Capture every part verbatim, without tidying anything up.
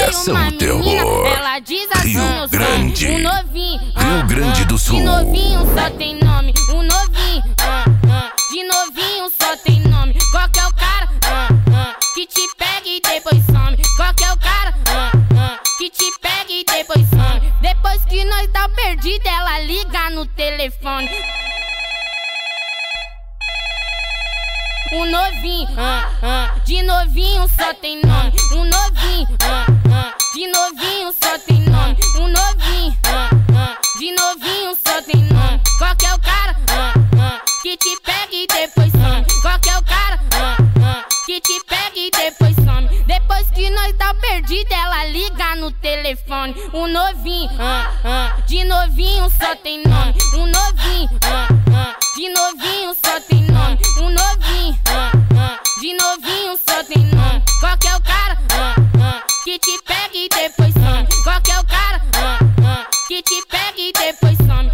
Gravadeira São Terror. Ela diz assim, Rio Grande, um novinho, Rio Grande do Sul. De novinho só tem nome, um novinho, de novinho só tem nome. Qual que é o cara que te pega e depois some? Qual que é o cara que te pega e depois some? Depois que nós tá perdido, ela liga no telefone. Um novinho, de novinho só tem nome. Um novinho, de novinho só tem nome. Um novinho, de novinho só tem nome. Qual que é o cara que te pega e depois some? Qual que é o cara que te pega e depois some? Depois que nós tá perdido, ela liga no telefone. Um novinho, de novinho só tem nome. Um novinho, de novinho só tem nome. Um novinho, de novinho só tem nome. Qual que é o cara que te pega e depois some? Qual que é o cara que te pega e depois some?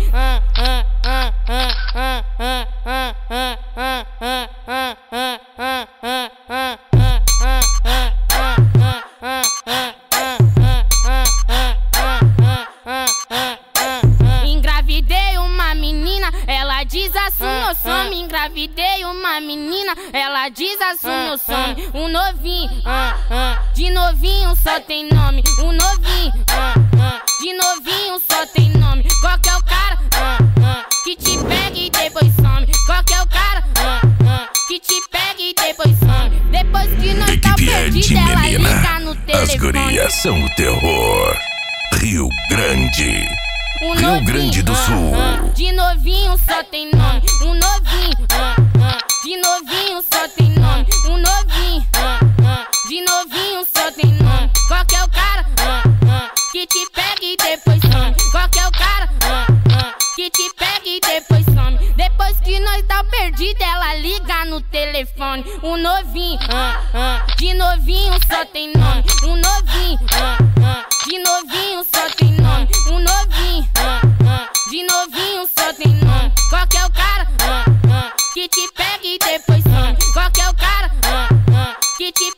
Engravidei uma menina, ela diz assim eu some. Engravidei uma menina, ela diz assim eu some. Um novinho, de novinho só tem nome. Um novinho, de novinho só tem nome. Qual que é o cara que te pega e depois some? Qual que é o cara que te pega e depois some? Depois que nós tá perdido, ela liga no telefone. As gurias são o terror. Rio Grande, Um Rio novinho, Grande do Sul. de novinho só tem nome. Um novinho, de novinho só tem nome. Um novinho, de novinho só tem nome. Qual que é o cara que te pega e depois some? Qual que é o cara que te pega e depois some? Depois que nós tá perdido, ela liga no telefone. Um novinho, de novinho só tem nome. Um novinho, de novinho só tem nome. Um novinho, de novinho só tem nome. Qual que é o cara que te pega e depois some? Qual que é o cara que te